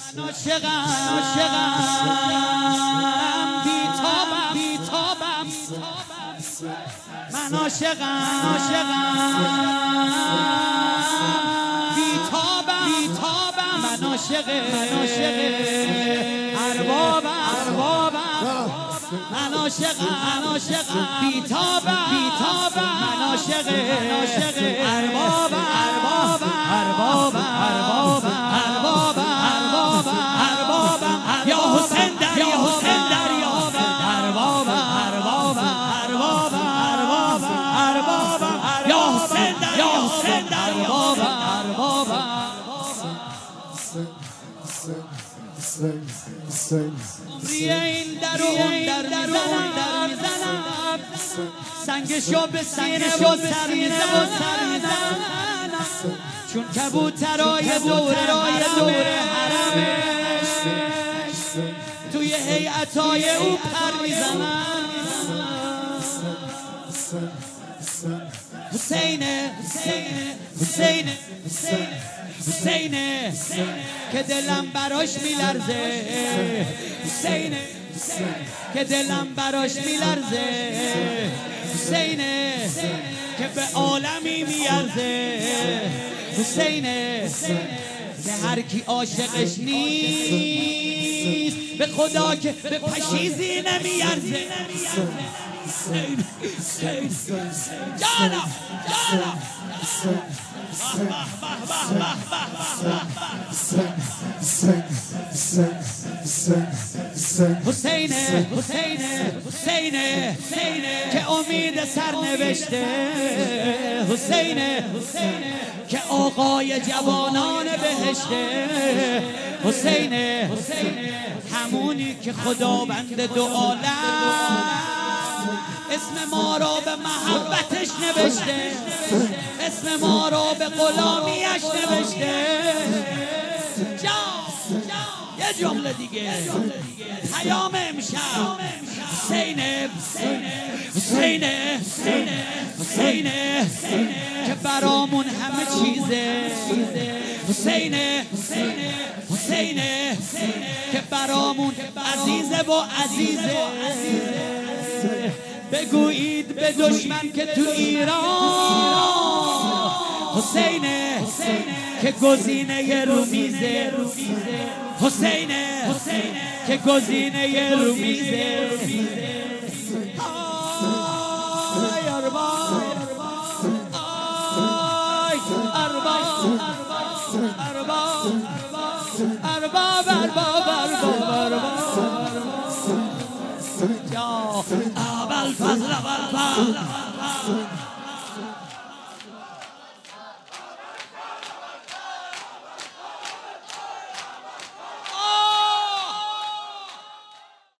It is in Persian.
من عاشقم بیتابم من عاشقم بیتابم من عاشق اربابم من عاشقم بیتابم من عاشق اربابم یا حسین دریا اربابم یا حسین این در میزنم سنگشو به سینه و سر میزنم چون کبوترای دوره حرمش توی هیئتای او پر میزنم حسینه که دلم براش میلرزه حسینه که دلم براش میلرزه حسینه که به عالمی میارزه حسینه که هر کی عاشقش نیست به خدا که به پشیزی نمیارزه جانا حسینه که امید سرنوشته حسینه که آقای جوانان بهشته حسینه همونی که خداوند دو عالم اسم ما را به محبتش نوشته اسم ما را به غلامیش نوشته یه جمله دیگه پیام امشب حسینه که برامون همه چیزه حسینه که برامون عزیزه و عزیزه بگویید به دشمن که تو ایران حسینه که گزینه رومیزه حسینه که گزینه رومیزه آی ارباب یا ابوالفضل